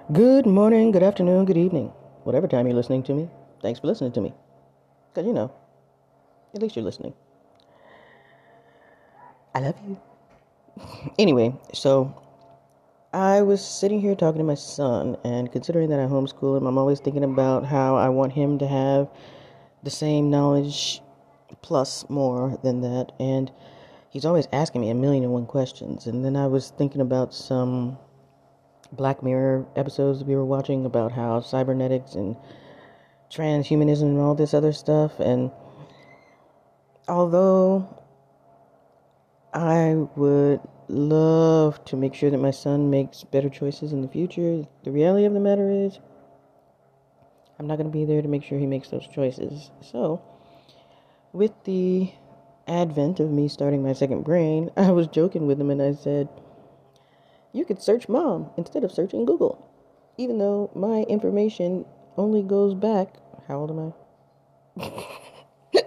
Good morning, good afternoon, good evening. Whatever time you're listening to me, thanks for listening to me. Because, at least you're listening. I love you. Anyway, so I was sitting here talking to my son, and considering that I homeschool him, I'm always thinking about how I want him to have the same knowledge plus more than that. And he's always asking me a million and one questions. And then I was thinking about some Black Mirror episodes we were watching about how cybernetics and transhumanism and all this other stuff. And although I would love to make sure that my son makes better choices in the future, the reality of the matter is I'm not going to be there to make sure he makes those choices. So, with the advent of me starting my second brain, I was joking with him and I said, you could search mom instead of searching Google. Even though my information only goes back, how old am I?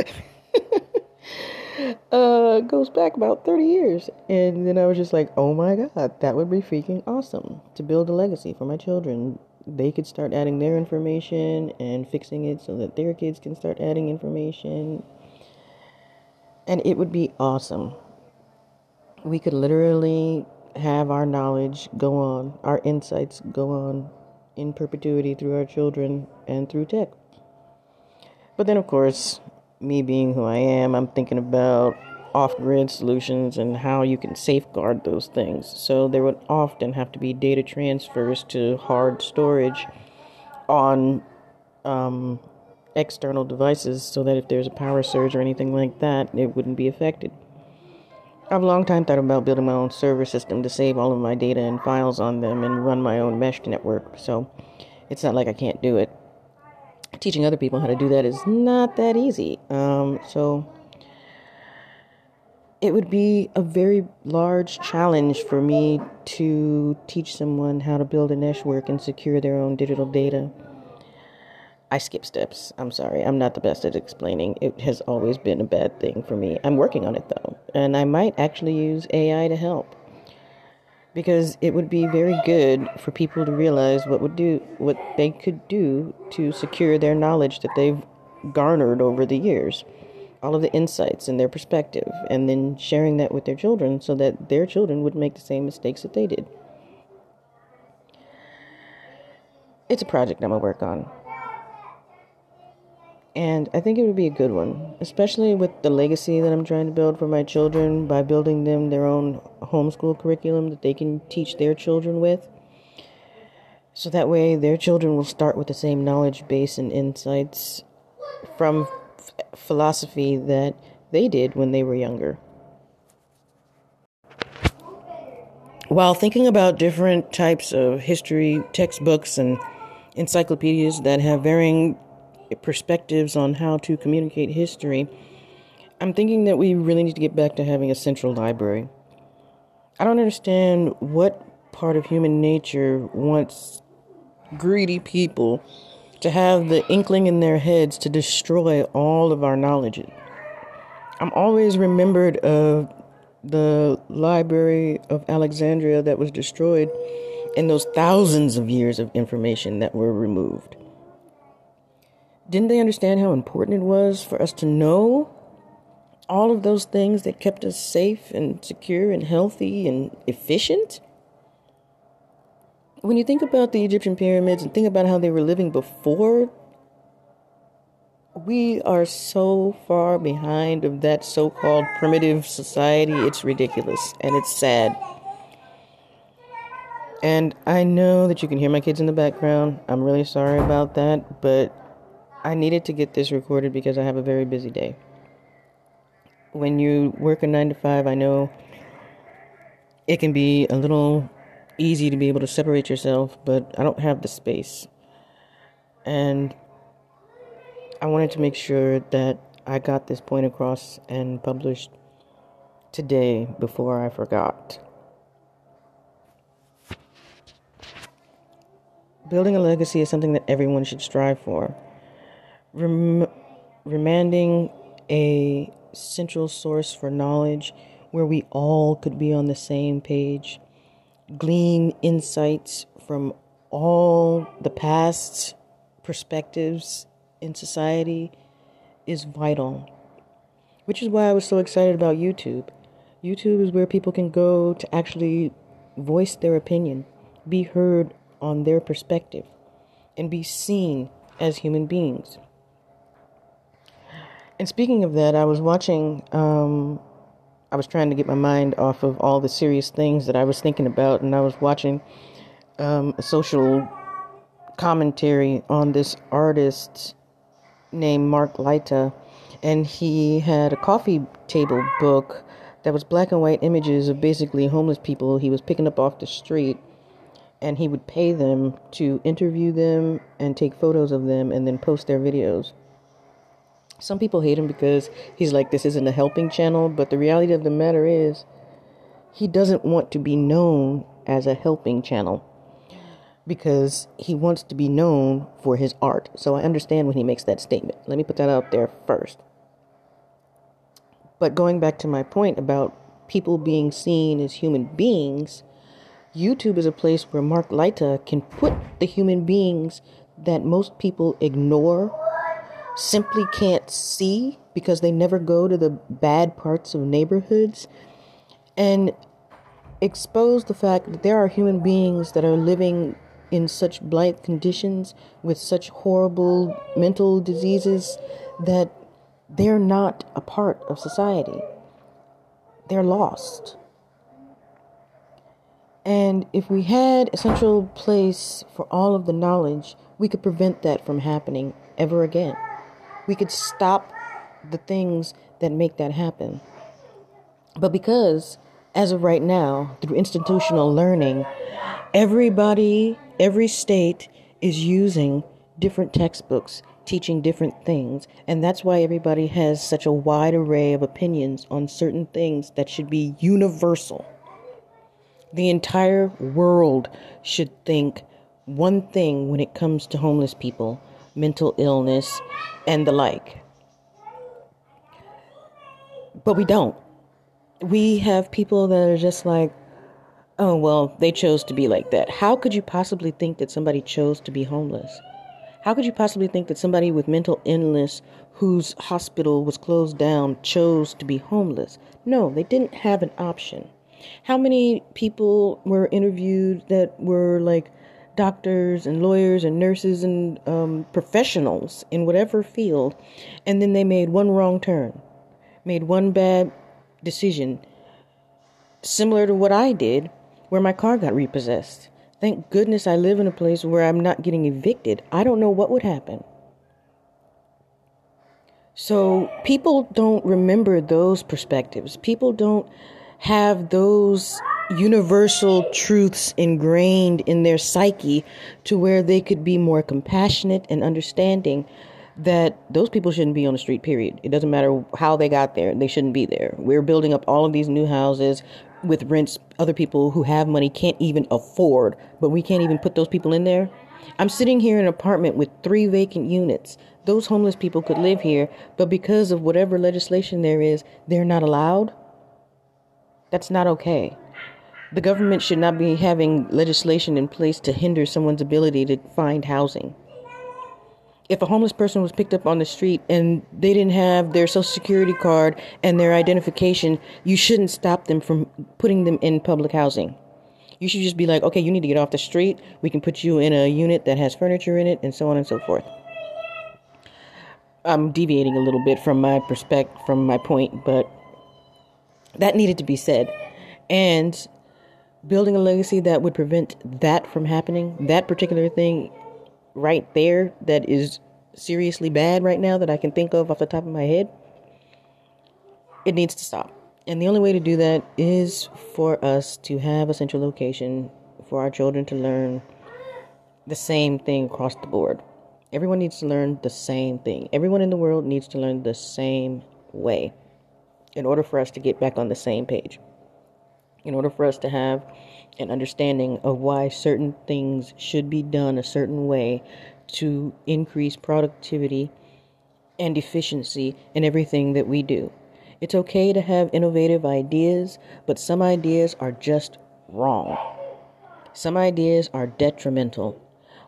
Goes back about 30 years. And then I was just like, oh my God, that would be freaking awesome to build a legacy for my children. They could start adding their information and fixing it so that their kids can start adding information. And it would be awesome. We could literally have our knowledge go on, our insights go on in perpetuity through our children and through tech. But then, of course, me being who I am, I'm thinking about off-grid solutions and how you can safeguard those things. So there would often have to be data transfers to hard storage on external devices so that if there's a power surge or anything like that, it wouldn't be affected. I've a long time thought about building my own server system to save all of my data and files on them and run my own mesh network, so it's not like I can't do it. Teaching other people how to do that is not that easy. So it would be a very large challenge for me to teach someone how to build a network and secure their own digital data. I skip steps. I'm sorry. I'm not the best at explaining. It has always been a bad thing for me. I'm working on it though, and I might actually use AI to help. Because it would be very good for people to realize what they could do to secure their knowledge that they've garnered over the years, all of the insights and their perspective, and then sharing that with their children so that their children would make the same mistakes that they did. It's a project I'm gonna work on. And I think it would be a good one, especially with the legacy that I'm trying to build for my children by building them their own homeschool curriculum that they can teach their children with. So that way their children will start with the same knowledge base and insights from philosophy that they did when they were younger. While thinking about different types of history textbooks and encyclopedias that have varying perspectives on how to communicate history, I'm thinking that we really need to get back to having a central library. I don't understand what part of human nature wants greedy people to have the inkling in their heads to destroy all of our knowledge. I'm always remembered of the Library of Alexandria that was destroyed and those thousands of years of information that were removed. Didn't they understand how important it was for us to know all of those things that kept us safe and secure and healthy and efficient? When you think about the Egyptian pyramids and think about how they were living before, we are so far behind of that so-called primitive society, it's ridiculous and it's sad. And I know that you can hear my kids in the background. I'm really sorry about that, but I needed to get this recorded because I have a very busy day. When you work a 9 to 5, I know it can be a little easy to be able to separate yourself, but I don't have the space. And I wanted to make sure that I got this point across and published today before I forgot. Building a legacy is something that everyone should strive for. Remanding a central source for knowledge where we all could be on the same page, glean insights from all the past perspectives in society is vital, which is why I was so excited about YouTube. YouTube is where people can go to actually voice their opinion, be heard on their perspective, and be seen as human beings. And speaking of that, I was watching, I was trying to get my mind off of all the serious things that I was thinking about, and I was watching a social commentary on this artist named Mark Lyta, and he had a coffee table book that was black and white images of basically homeless people he was picking up off the street, and he would pay them to interview them and take photos of them and then post their videos. Some people hate him because he's like, this isn't a helping channel, but the reality of the matter is he doesn't want to be known as a helping channel because he wants to be known for his art. So I understand when he makes that statement. Let me put that out there first. But going back to my point about people being seen as human beings, YouTube is a place where Mark Lyta can put the human beings that most people ignore, simply can't see because they never go to the bad parts of neighborhoods, and expose the fact that there are human beings that are living in such blight conditions with such horrible mental diseases that they're not a part of society. They're lost. And if we had a central place for all of the knowledge, we could prevent that from happening ever again. We could stop the things that make that happen. But because, as of right now, through institutional learning, everybody, every state is using different textbooks, teaching different things. And that's why everybody has such a wide array of opinions on certain things that should be universal. The entire world should think one thing when it comes to homeless people, mental illness, and the like. But we don't. We have people that are just like, oh, well, they chose to be like that. How could you possibly think that somebody chose to be homeless? How could you possibly think that somebody with mental illness whose hospital was closed down chose to be homeless? No, they didn't have an option. How many people were interviewed that were like doctors and lawyers and nurses and professionals in whatever field, and then they made one wrong turn, made one bad decision, similar to what I did, where my car got repossessed. Thank goodness I live in a place where I'm not getting evicted. I don't know what would happen. So people don't remember those perspectives. People don't have those universal truths ingrained in their psyche to where they could be more compassionate and understanding that those people shouldn't be on the street, period. It doesn't matter how they got there. They shouldn't be there. We're building up all of these new houses with rents other people who have money can't even afford, but we can't even put those people in there. I'm sitting here in an apartment with 3 vacant units. Those homeless people could live here, but because of whatever legislation there is, they're not allowed. That's not okay. The government should not be having legislation in place to hinder someone's ability to find housing. If a homeless person was picked up on the street and they didn't have their social security card and their identification, you shouldn't stop them from putting them in public housing. You should just be like, okay, you need to get off the street. We can put you in a unit that has furniture in it, and so on and so forth. I'm deviating a little bit from my point, but that needed to be said. And building a legacy that would prevent that from happening, that particular thing right there that is seriously bad right now that I can think of off the top of my head, it needs to stop. And the only way to do that is for us to have a central location for our children to learn the same thing across the board. Everyone needs to learn the same thing. Everyone in the world needs to learn the same way in order for us to get back on the same page. In order for us to have an understanding of why certain things should be done a certain way to increase productivity and efficiency in everything that we do. It's okay to have innovative ideas, but some ideas are just wrong. Some ideas are detrimental.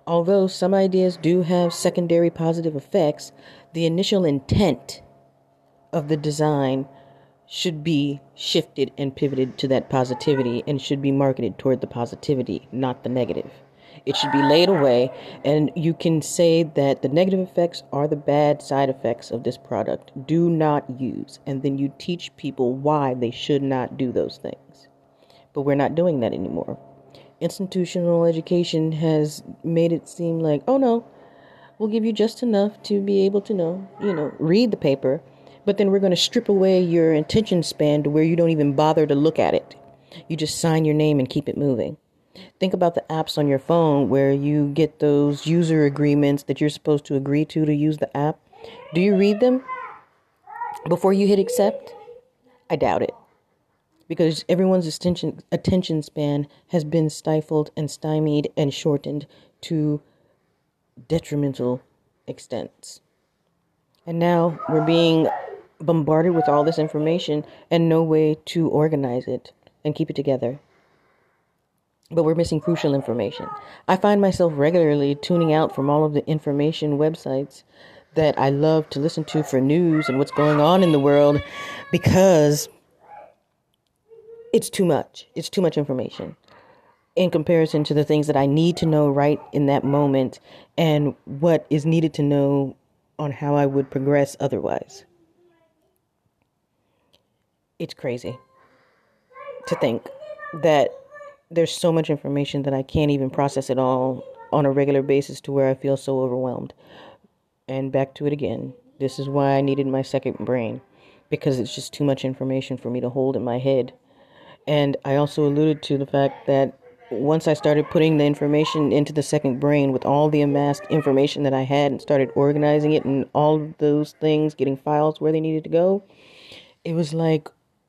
Although some ideas do have secondary positive effects, the initial intent of the design should be shifted and pivoted to that positivity and should be marketed toward the positivity, not the negative. It should be laid away, and you can say that the negative effects are the bad side effects of this product. Do not use. And then you teach people why they should not do those things. But we're not doing that anymore. Institutional education has made it seem like, oh no, we'll give you just enough to be able to know, read the paper, but then we're going to strip away your attention span to where you don't even bother to look at it. You just sign your name and keep it moving. Think about the apps on your phone where you get those user agreements that you're supposed to agree to use the app. Do you read them before you hit accept? I doubt it. Because everyone's attention span has been stifled and stymied and shortened to detrimental extents. And now we're being bombarded with all this information and no way to organize it and keep it together. But we're missing crucial information. I find myself regularly tuning out from all of the information websites that I love to listen to for news and what's going on in the world because it's too much. It's too much information in comparison to the things that I need to know right in that moment and what is needed to know on how I would progress otherwise. It's crazy to think that there's so much information that I can't even process it all on a regular basis to where I feel so overwhelmed. And back to it again. This is why I needed my second brain, because it's just too much information for me to hold in my head. And I also alluded to the fact that once I started putting the information into the second brain with all the amassed information that I had and started organizing it and all of those things, getting files where they needed to go, it was like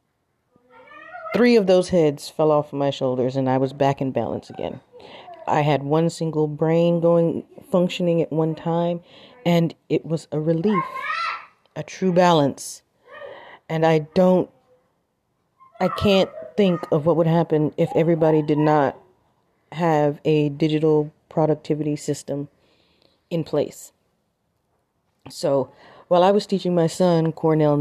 3 of those heads fell off of my shoulders and I was back in balance again. I had one single brain functioning at one time, and it was a relief, a true balance. And I can't think of what would happen if everybody did not have a digital productivity system in place. So while I was teaching my son Cornell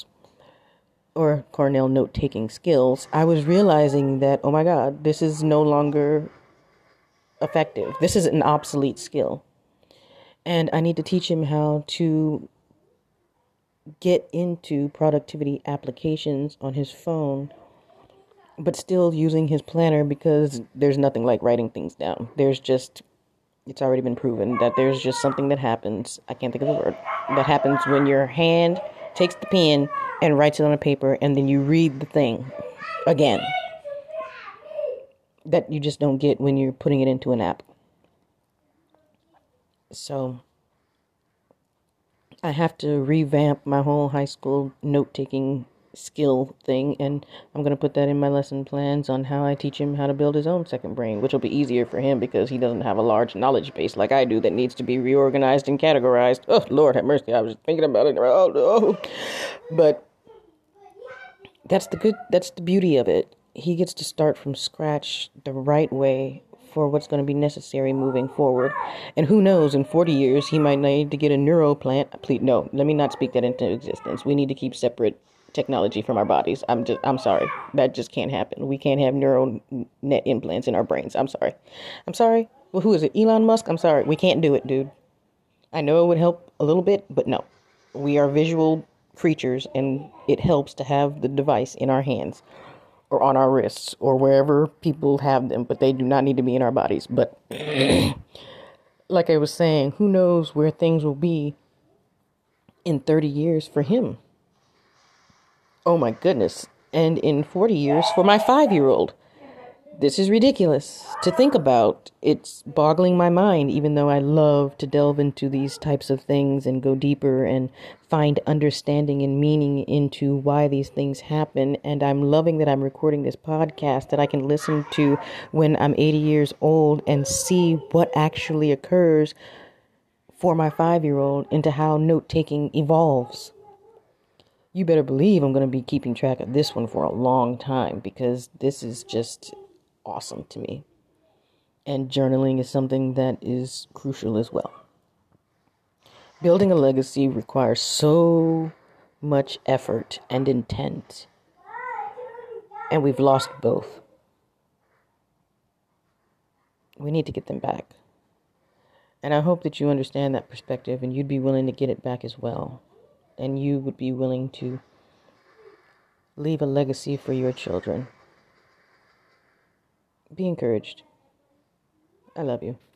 note-taking skills, I was realizing that, oh my God, this is no longer effective. This is an obsolete skill. And I need to teach him how to get into productivity applications on his phone, but still using his planner, because there's nothing like writing things down. It's already been proven that there's just something that happens, I can't think of the word, that happens when your hand takes the pen and writes it on a paper, and then you read the thing again, that you just don't get when you're putting it into an app. So I have to revamp my whole high school note-taking skill thing, and I'm going to put that in my lesson plans on how I teach him how to build his own second brain, which will be easier for him because he doesn't have a large knowledge base like I do that needs to be reorganized and categorized. Oh, Lord have mercy, I was thinking about it. Oh, no. But that's the beauty of it. He gets to start from scratch the right way for what's going to be necessary moving forward. And who knows, in 40 years, he might need to get a neuroplant. Please, no, let me not speak that into existence. We need to keep separate technology from our bodies. I'm sorry. That just can't happen. We can't have neural net implants in our brains. I'm sorry. Well, who is it? Elon Musk? I'm sorry. We can't do it, dude. I know it would help a little bit, but no. We are visual creatures, and it helps to have the device in our hands or on our wrists or wherever people have them, but they do not need to be in our bodies. But like I was saying, who knows where things will be in 30 years for him. Oh my goodness. And in 40 years for my 5-year-old. This is ridiculous to think about. It's boggling my mind, even though I love to delve into these types of things and go deeper and find understanding and meaning into why these things happen. And I'm loving that I'm recording this podcast that I can listen to when I'm 80 years old and see what actually occurs for my 5-year-old into how note-taking evolves. You better believe I'm going to be keeping track of this one for a long time, because this is just awesome to me. And journaling is something that is crucial as well. Building a legacy requires so much effort and intent, and we've lost both. We need to get them back. And I hope that you understand that perspective and you'd be willing to get it back as well. And you would be willing to leave a legacy for your children. Be encouraged. I love you.